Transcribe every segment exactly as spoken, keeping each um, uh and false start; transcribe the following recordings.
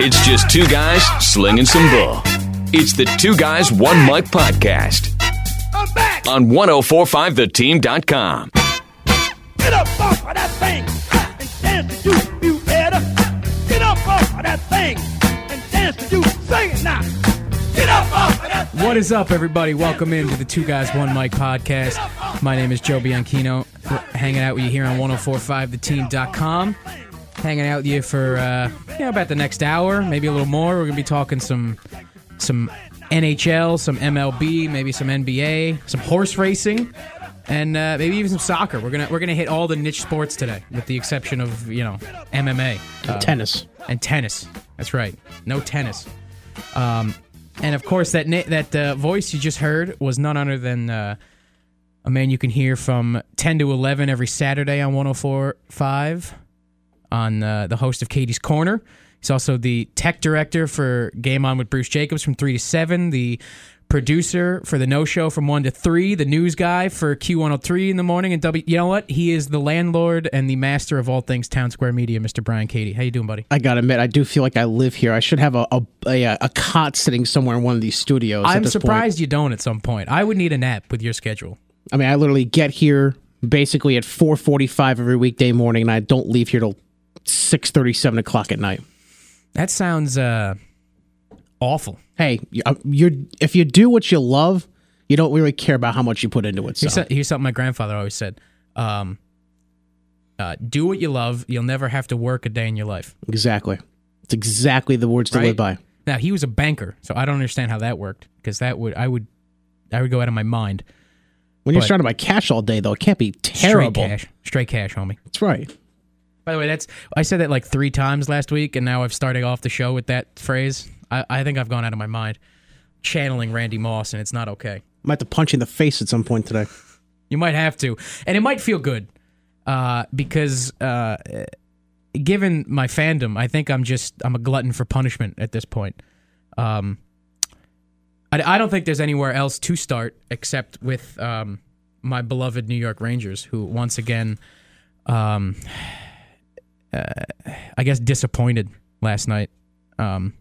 It's just two guys slinging some bull. It's the Two Guys, One Mic podcast. I'm back! On ten forty-five the team dot com. Get up off of that thing and dance to you, you better. Get up off of that thing and dance to you. Sing it now. Get up off of that thing. What is up, everybody? Welcome into the Two Guys, One Mic podcast. My name is Joe Bianchino. We're hanging out with you here on ten forty-five the team dot com. Hanging out with you for uh, you know, about the next hour, maybe a little more. We're going to be talking some some N H L, some M L B, maybe some N B A, some horse racing, and uh, maybe even some soccer. We're gonna we're gonna hit all the niche sports today, with the exception of you know M M A, uh, tennis, and tennis. That's right, no tennis. Um, and of course, that na- that uh, voice you just heard was none other than uh, a man you can hear from ten to eleven every Saturday on ten forty-five. On uh, the host of Katie's Corner. He's also the tech director for Game On with Bruce Jacobs from three to seven, the producer for The No Show from one to three, the news guy for Q one oh three in the morning, and W. You know what? He is the landlord and the master of all things Town Square Media, Mister Brian Katie. How you doing, buddy? I gotta admit, I do feel like I live here. I should have a a, a, a cot sitting somewhere in one of these studios. I'm at this surprised point. you don't at some point. I would need a nap with your schedule. I mean, I literally get here basically at four forty-five every weekday morning, and I don't leave here till six thirty, seven o'clock at night. That sounds uh, awful. Hey, you're if you do what you love, you don't really care about how much you put into it. So. Here's, here's something my grandfather always said. Um, uh, do what you love. You'll never have to work a day in your life. Exactly. It's exactly the words to right? live by. Now, he was a banker, so I don't understand how that worked, because that would I would I would go out of my mind. When you're surrounded by cash all day, though, it can't be terrible. Straight cash. Straight cash, homie. That's right. By the way, that's I said that like three times last week, and now I've started off the show with that phrase. I, I think I've gone out of my mind channeling Randy Moss, and it's not okay. I might have to punch you in the face at some point today. You might have to. And it might feel good, uh, because uh, given my fandom, I think I'm just I'm a glutton for punishment at this point. Um, I, I don't think there's anywhere else to start except with um, my beloved New York Rangers, who once again... Um, Uh, I guess disappointed last night. Um,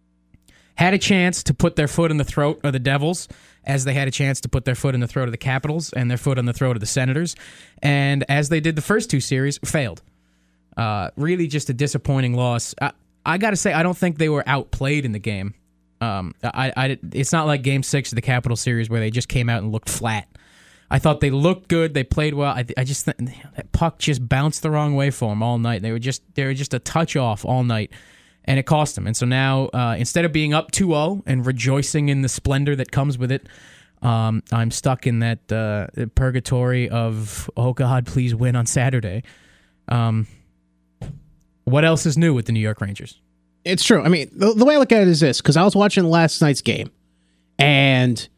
had a chance to put their foot in the throat of the Devils, as they had a chance to put their foot in the throat of the Capitals and their foot in the throat of the Senators, and as they did the first two series, failed. Uh, really just a disappointing loss. I, I got to say, I don't think they were outplayed in the game. Um, I, I, it's not like Game Six of the Capital series where they just came out and looked flat. I thought they looked good. They played well. I, I just th- that puck just bounced the wrong way for them all night. They were just they were just a touch off all night, and it cost them. And so now, uh, instead of being up two oh and rejoicing in the splendor that comes with it, um, I'm stuck in that uh, purgatory of, oh God, please win on Saturday. Um, what else is new with the New York Rangers? It's true. I mean, the, the way I look at it is this, because I was watching last night's game, and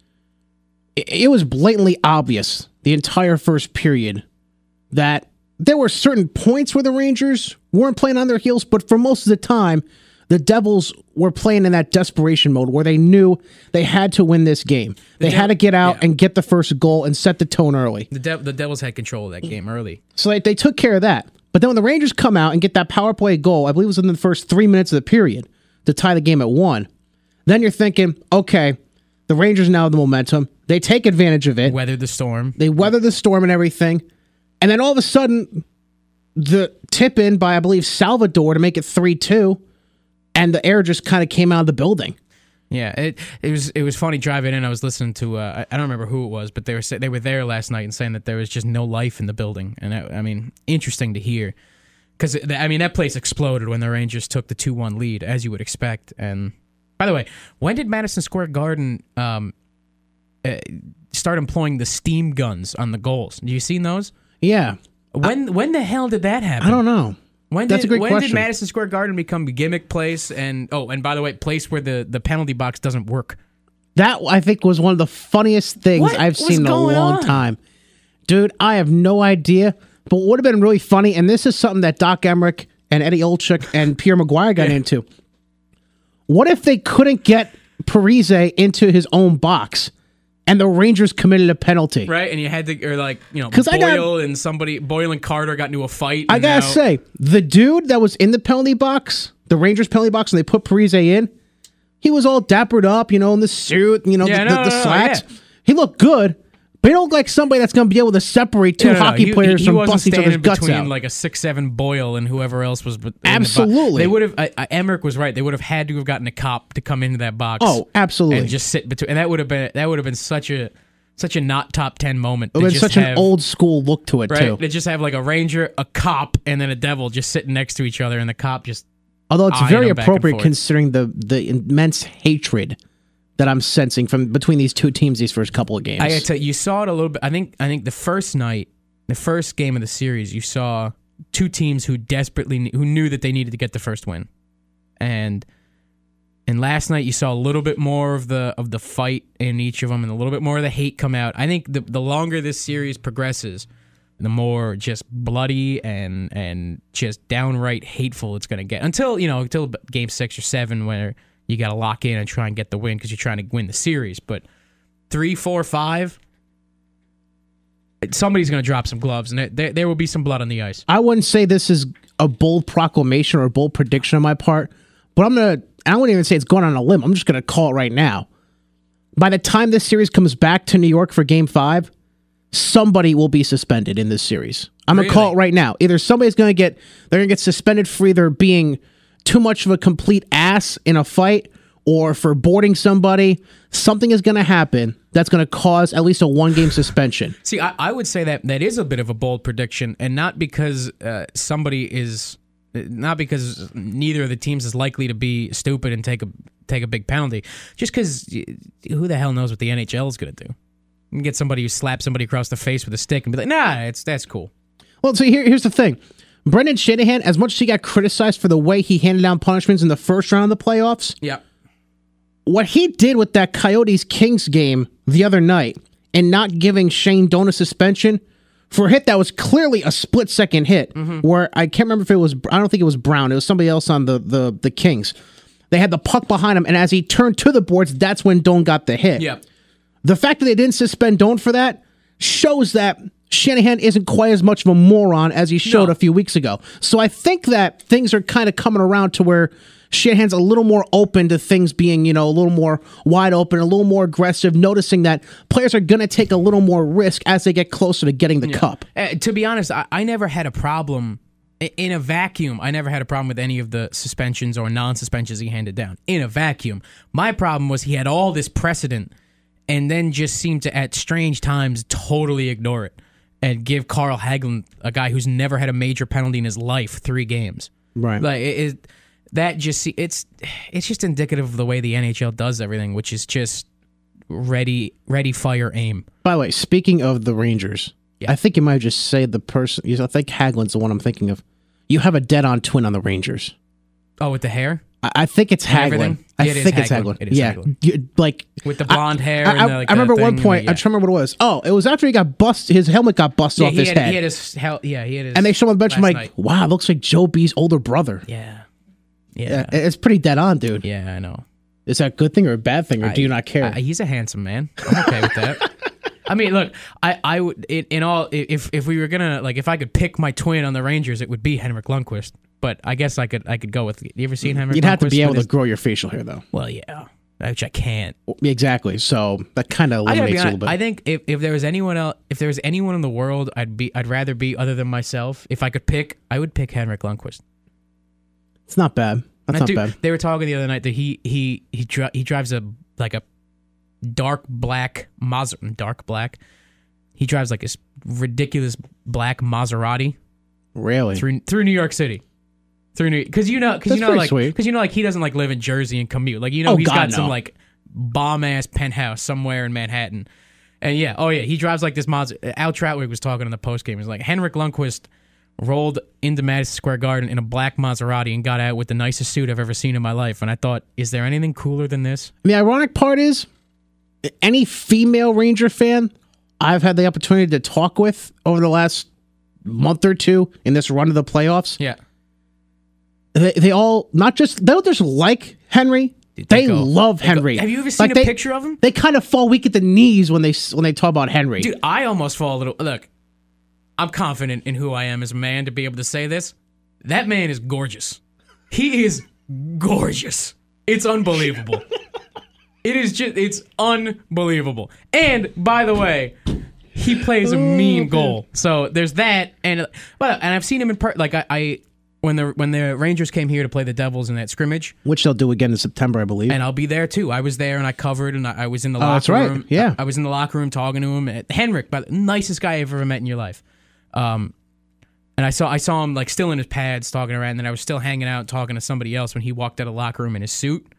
it was blatantly obvious the entire first period that there were certain points where the Rangers weren't playing on their heels, but for most of the time, the Devils were playing in that desperation mode where they knew they had to win this game. They the had to get out yeah. and get the first goal and set the tone early. The, De- the Devils had control of that game early. So they, they took care of that. But then when the Rangers come out and get that power play goal, I believe it was in the first three minutes of the period, to tie the game at one, then you're thinking, okay, the Rangers now have the momentum. They take advantage of it. Weather the storm. They weather the storm and everything. And then all of a sudden, the tip in by, I believe, Salvador to make it three two, and the air just kind of came out of the building. Yeah, it it was it was funny driving in. I was listening to, uh, I don't remember who it was, but they were they were there last night and saying that there was just no life in the building. And I, I mean, interesting to hear. Because, I mean, that place exploded when the Rangers took the two one lead, as you would expect. And, by the way, when did Madison Square Garden... Um, Uh, start employing the steam guns on the goals? Have you seen those? Yeah. When I, when the hell did that happen? I don't know. When That's did, a great when question. did Madison Square Garden become a gimmick place? And oh, and by the way, place where the, the penalty box doesn't work. That, I think, was one of the funniest things what I've was seen in a long on? time. Dude, I have no idea. But what would have been really funny, and this is something that Doc Emmerich and Eddie Olczyk and Pierre Maguire got yeah. into. What if they couldn't get Parise into his own box? And the Rangers committed a penalty. Right, and you had to, or like, you know, 'Cause Boyle I got, and somebody, Boyle and Carter got into a fight. I and gotta now, say, the dude that was in the penalty box the Rangers penalty box, and they put Parise in, he was all dappered up, you know, in the suit, you know, Yeah, the, no, the, the no, no, slacks. yeah. He looked good, but he don't look like somebody that's going to be able to separate two No, no, no. hockey He- players he, from he wasn't busting each other's standing guts between out. like a six seven Boyle and whoever else was. in the bo- Absolutely. They would have. I, I, Emmerich was right. They would have had to have gotten a cop to come into that box. Oh, absolutely. And just sit between. And that would have been that would have been such a such a not top ten moment. It to was just such have, an old school look to it, right. too. They just have like a Ranger, a cop, and then a Devil just sitting next to each other, and the cop just. Although it's eyeing very them back and appropriate forth. considering the, the immense hatred that I'm sensing from between these two teams these first couple of games. I gotta tell you, you saw it a little bit. I think. I think the first night, the first game of the series, you saw two teams who desperately who knew that they needed to get the first win, and and last night you saw a little bit more of the of the fight in each of them, and a little bit more of the hate come out. I think the the longer this series progresses, the more just bloody and and just downright hateful it's gonna get. Until you know, until game six or seven, where you got to lock in and try and get the win because you're trying to win the series. But three, four, five, somebody's going to drop some gloves, and there, there will be some blood on the ice. I wouldn't say this is a bold proclamation or a bold prediction on my part, but I'm going to, I wouldn't even say it's going on a limb. I'm just going to call it right now. By the time this series comes back to New York for game five, somebody will be suspended in this series. I'm going to call it Really? right now. Either somebody's going to get, they're going to get suspended for either being too much of a complete ass in a fight or for boarding somebody. Something is going to happen that's going to cause at least a one-game suspension. See, I, I would say that that is a bit of a bold prediction, and not because uh, somebody is, not because neither of the teams is likely to be stupid and take a take a big penalty. Just because who the hell knows what the N H L is going to do? You can get somebody who slaps somebody across the face with a stick and be like, "Nah, it's that's cool." Well, so here, here's the thing. Brendan Shanahan, as much as he got criticized for the way he handed down punishments in the first round of the playoffs, Yeah. what he did with that Coyotes-Kings game the other night and not giving Shane Doan a suspension for a hit that was clearly a split-second hit, Mm-hmm. where I can't remember if it was, I don't think it was Brown, it was somebody else on the, the, the Kings. They had the puck behind him, and as he turned to the boards, that's when Doan got the hit. Yeah. The fact that they didn't suspend Doan for that shows that Shanahan isn't quite as much of a moron as he showed No. a few weeks ago. So I think that things are kind of coming around to where Shanahan's a little more open to things being, you know, a little more wide open, a little more aggressive, noticing that players are going to take a little more risk as they get closer to getting the cup. Uh, to be honest, I, I never had a problem i- in a vacuum. I never had a problem with any of the suspensions or non-suspensions he handed down in a vacuum. My problem was he had all this precedent and then just seemed to, at strange times, totally ignore it and give Carl Hagelin, a guy who's never had a major penalty in his life, three games. Right. Like it, it, that just see it's it's just indicative of the way the N H L does everything, which is just ready, ready, fire, aim. By the way, speaking of the Rangers, Yeah. I think you might just say the person, I think Hagelin's the one I'm thinking of. You have a dead-on twin on the Rangers. Oh, with the hair? I I think it's Hagelin. everything? I Yeah, it is think it's Hagelin. Hagelin. It is yeah, Hagelin. You- like With the blonde hair I, and I- the, like, I remember the one thing, point. yeah. I'm trying to remember what it was. Oh, it was after he got busted. His helmet got busted Yeah, off he his had, head, he had his hell. Yeah, he had his. and they show him a bunch. I'm last like, night. wow, it looks like Joe B's older brother. Yeah, Yeah, yeah, it's pretty dead on, dude. yeah. I know. Is that a good thing or a bad thing, or do you not care? I, he's a handsome man. I'm okay with that. I mean, look, I, I would in, in all if if we were gonna like if I could pick my twin on the Rangers, it would be Henrik Lundqvist. But I guess I could I could go with. You ever seen Henrik? You'd have to Lundqvist be able with to his- grow your facial hair, though. Well, yeah, which I can't. Exactly. So that kind of I gotta eliminates be you a little honest, bit. I think if, if there was anyone else, if there was anyone in the world, I'd be I'd rather be other than myself. If I could pick, I would pick Henrik Lundqvist. It's not bad. That's Now, not dude, bad. They were talking the other night that he he he dri- he drives a like a dark black Maser- dark black. He drives like this ridiculous black Maserati Really? through through New York City. Through New because you know because That's you know pretty like sweet. because you know like he doesn't like live in Jersey and commute. Like you know Oh, he's God, got some no. like bomb ass penthouse somewhere in Manhattan. And yeah, oh yeah, he drives like this Maserati. Al Troutwig was talking in the post game. He's like Henrik Lundqvist rolled into Madison Square Garden in a black Maserati and got out with the nicest suit I've ever seen in my life. And I thought, is there anything cooler than this? The ironic part is, any female Ranger fan I've had the opportunity to talk with over the last month or two in this run of the playoffs, Yeah. they, they all not just they don't just like Henry, Dude, they, they go- love they go- Henry. have you ever seen Like, a they- picture of him? They kind of fall weak at the knees when they when they talk about Henry. Dude, I almost fall a little. Look, I'm confident in who I am as a man to be able to say this. That man is gorgeous. He is gorgeous. It's unbelievable. It is just, it's unbelievable. And by the way, he plays a mean goal. So there's that, and well, and I've seen him in part. Like I, I, when the when the Rangers came here to play the Devils in that scrimmage, which they'll do again in September, I believe. And I'll be there too. I was there and I covered, and I, I was in the oh, locker that's right. room. Yeah, I, I was in the locker room talking to him. Henrik, but nicest guy you've ever met in your life. Um, and I saw I saw him like still in his pads talking around, and then I was still hanging out talking to somebody else when he walked out of the locker room in his suit.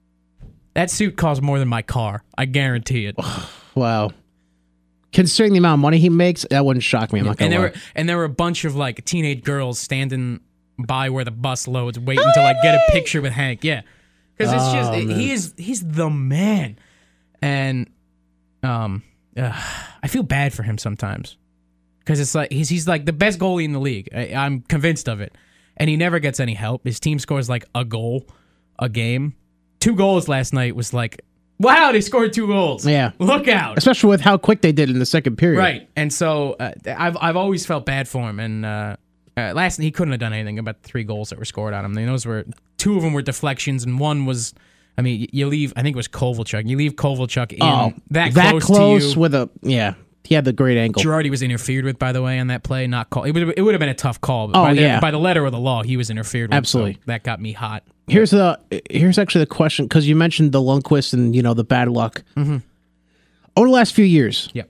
That suit cost more than my car. I guarantee it. Wow. Considering the amount of money he makes, that wouldn't shock me. I'm not gonna and there lie. were and there were a bunch of like teenage girls standing by where the bus loads, waiting to like get a picture with Hank. Yeah, because it's Oh, just man. he is he's the man, and um, uh, I feel bad for him sometimes because it's like he's he's like the best goalie in the league. I, I'm convinced of it, and he never gets any help. His team scores like a goal a game. Two goals last night was like, wow, they scored two goals. Yeah. Look out. Especially with how quick they did in the second period. Right. And so uh, I've I've always felt bad for him. And uh, uh, last night he couldn't have done anything about the three goals that were scored on him. I mean, those were two of them were deflections, and one was, I mean, you leave. I think it was Kovalchuk. You leave Kovalchuk in Oh, that, that close, close to you. with a yeah. He had the great angle. Girardi was interfered with, by the way, on that play. Not call. It would it would have been a tough call. But Oh, by the, yeah. by the letter of the law, he was interfered with. Absolutely. So that got me hot. Here's the here's actually the question, because you mentioned the Lundqvist and you know the bad luck. Mm-hmm. Over the last few years, Yep.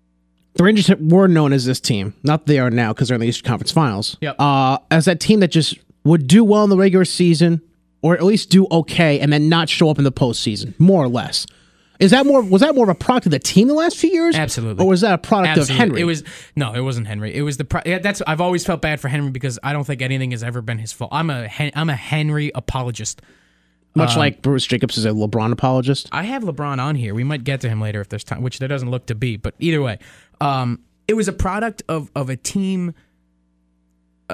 the Rangers were known as this team. Not that they are now because they're in the Eastern Conference Finals. Yep. Uh, as that team that just would do well in the regular season, or at least do okay, and then not show up in the postseason, more or less. Is that more? Was that more of a product of the team the last few years? Absolutely. Or was that a product Absolutely. of Henry? It was no, it wasn't Henry. It was the pro- yeah, that's I've always felt bad for Henry because I don't think anything has ever been his fault. I'm a Hen- I'm a Henry apologist. Much like Bruce Jacobs is a LeBron apologist. I have LeBron on here. We might get to him later if there's time, which there doesn't look to be. But either way, um, it was a product of of a team. Uh,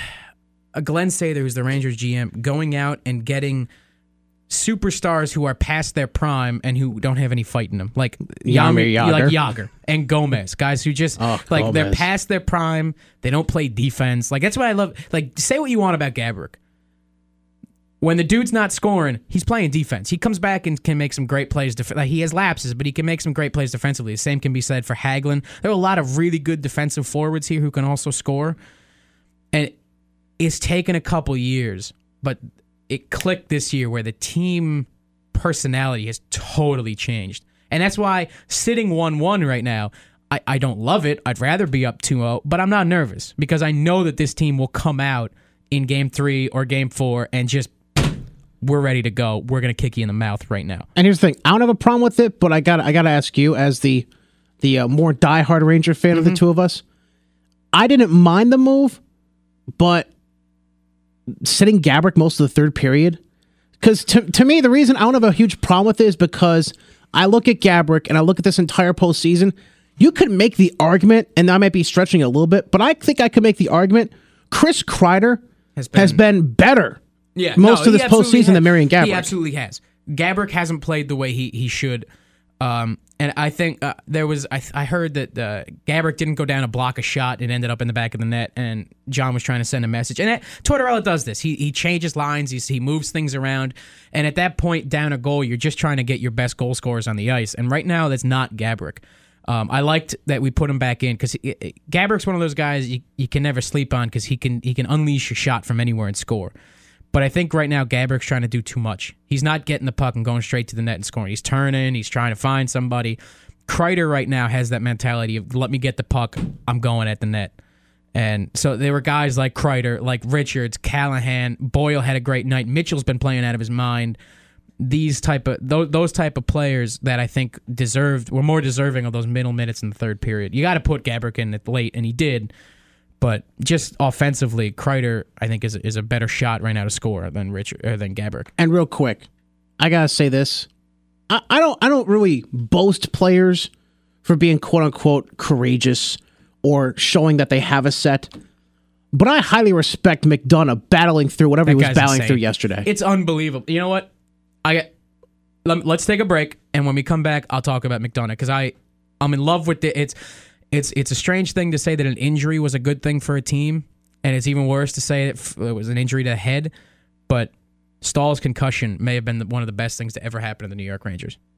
a Glenn Sather, who's the Rangers G M, going out and getting superstars who are past their prime and who don't have any fight in them, like Jaromir Jaromir- like Jagr. Jagr and Gomez, guys who just Oh, like they're Gomez. past their prime. They don't play defense. Like that's what I love. Like say what you want about Gaborik. When the dude's not scoring, he's playing defense. He comes back and can make some great plays. Def- like he has lapses, but he can make some great plays defensively. The same can be said for Hagelin. There are a lot of really good defensive forwards here who can also score. And it's taken a couple years, but it clicked this year where the team personality has totally changed. And that's why sitting one one right now, I, I don't love it. I'd rather be up two oh, but I'm not nervous because I know that this team will come out in game three or game four and just, we're ready to go. We're going to kick you in the mouth right now. And here's the thing: I don't have a problem with it, but I got I got to ask you, as the the uh, more diehard Ranger fan Mm-hmm. of the two of us, I didn't mind the move, but sitting Gaborik most of the third period, because to to me the reason I don't have a huge problem with it is because I look at Gaborik and I look at this entire postseason. You could make the argument, and I might be stretching it a little bit, but I think I could make the argument: Chris Kreider Has has been- been better. Yeah, most no, of this he absolutely postseason has. than Marian Gaborik. He absolutely has. Gaborik hasn't played the way he, he should. Um, and I think uh, there was, I, I heard that uh, Gaborik didn't go down to block a shot. It ended up in the back of the net, and John was trying to send a message. And that, Tortorella does this. He he changes lines, he, he moves things around. And at that point, down a goal, you're just trying to get your best goal scorers on the ice. And right now, that's not Gaborik. Um, I liked that we put him back in because Gaborik's one of those guys you, you can never sleep on because he can he can unleash a shot from anywhere and score. But I think right now Gaborik's trying to do too much. He's not getting the puck and going straight to the net and scoring. He's turning. He's trying to find somebody. Kreider right now has that mentality of let me get the puck. I'm going at the net. And so there were guys like Kreider, like Richards, Callahan. Boyle had a great night. Mitchell's been playing out of his mind. These type of those, those type of players that I think deserved were more deserving of those middle minutes in the third period. You got to put Gaborik in it late, and he did. But just offensively, Kreider, I think, is is a better shot right now to score than Richard or than Gaborik. And real quick, I gotta say this: I, I don't, I don't really boast players for being "quote unquote" courageous or showing that they have a set. But I highly respect McDonough battling through whatever he That was guy's battling insane. through yesterday. It's unbelievable. You know what? I let, let's take a break, and when we come back, I'll talk about McDonough because I I'm in love with it. It's it's it's a strange thing to say that an injury was a good thing for a team, and it's even worse to say that it was an injury to the head. But Stahl's concussion may have been the, one of the best things to ever happen to the New York Rangers.